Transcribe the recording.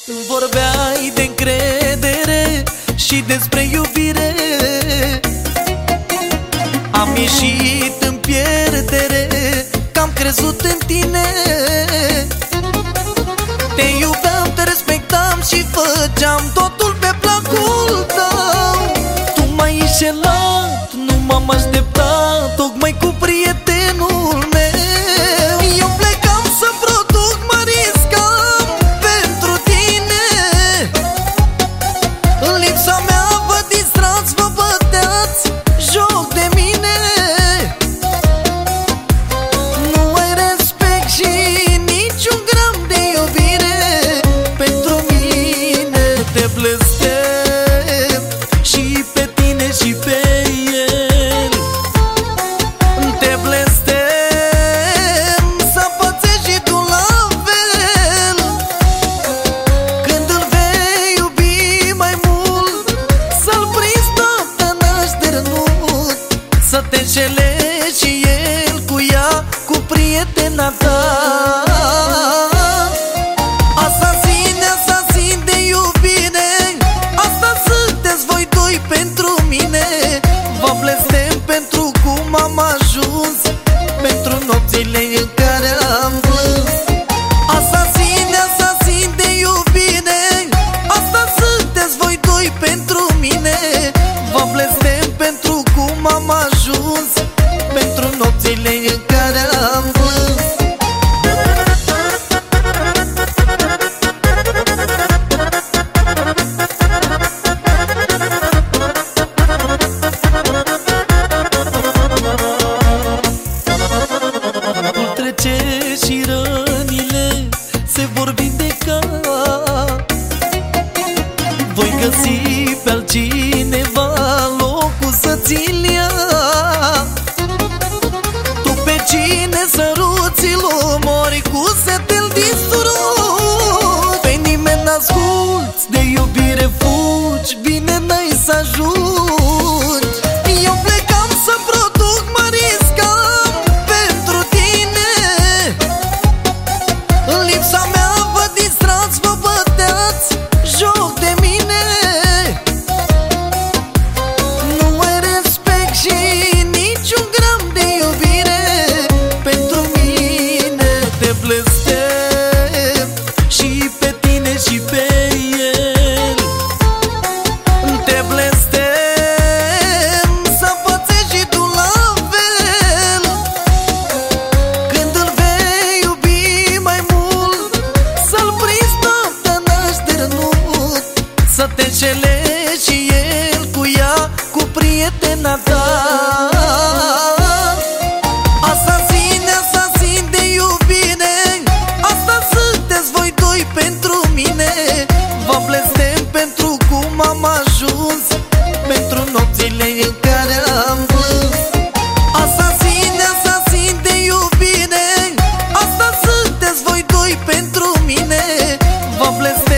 Vorbeai de încredere și despre iubire. Am ieșit în pierdere, că am crezut în tine. Te iubeam, te respectam și făceam totul pe placul tău. Tu m-ai înșelat, nu m-am așteptat, tocmai cu prietenul meu. Eu plecam să produc, mă riscam pentru tine. În lipsa mea vă distrați, vă băteați joc de mine. Nu ai respect și niciun gram de iubire pentru mine. Te blestem și pe tine și pe el. Te blestem să pățești și tu la fel. Când îl vei iubi mai mult, să-l prinzi toată nașternut, să te înșelești și el cu ea, cu prietena ta. Asasin de iubire, asta sunteți voi doi pentru mine. Vă blestem pentru cum am ajuns, pentru nopțile în care am plâns. Asasin de iubire, asta sunteți voi doi pentru mine. Vă blestem pentru cum am ajuns, pentru nopțile în care am plâns. Trece și rănile se vor vindeca. Voi găsi pe altcineva locul să ți-l ia. Tu pe cine săruți, îl omori, cu setel distrug. Pe nimeni n-asculți, de iubire fugi, bine n-ai să ajungi. Eu plecam să produc, mă riscam pentru tine. În lipsa mea vă distrați, vă băteați joc de mine. Nu ai respect și niciun gram de iubire pentru mine. Te blestem și pe tine și pe el. Te blestem să pățești și tu la fel. Când îl vei iubi mai mult, să-l prinzi toată nașternut, să te înșelești și el cu ea, cu prietena ta. Asasin de iubire, asta sunteți voi doi pentru mine. Vă blestem pentru cum am ajuns, pentru nopțile în care am plâns. Asasin de iubire, asta sunteți voi doi pentru mine. Vă blestem